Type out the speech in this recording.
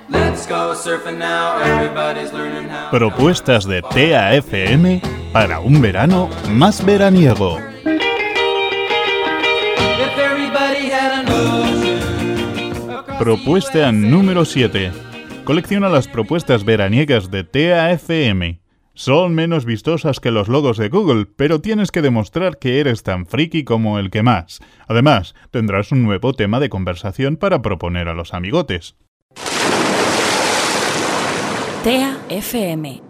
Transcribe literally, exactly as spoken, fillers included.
Propuestas de T A F M para un verano más veraniego. Propuesta número siete. Colecciona las propuestas veraniegas de T A F M. Son menos vistosas que los logos de Google, pero tienes que demostrar que eres tan friki como el que más. Además, tendrás un nuevo tema de conversación para proponer a los amigotes. T A F M